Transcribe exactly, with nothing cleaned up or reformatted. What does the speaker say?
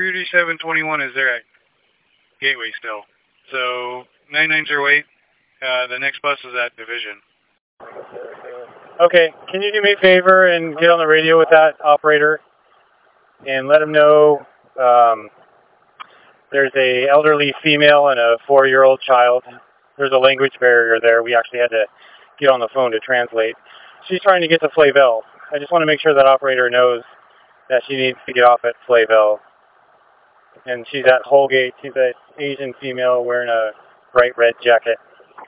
Rudy seven twenty-one is there at Gateway still. So nine nine zero eight, uh, the next bus is at Division. Okay, can you do me a favor and get on the radio with that operator and let him know um, there's a elderly female and a four-year-old child. There's a language barrier there. We actually had to get on the phone to translate. She's trying to get to Flavel. I just want to make sure that operator knows that she needs to get off at Flavel. And she's at Holgate. She's an Asian female wearing a bright red jacket.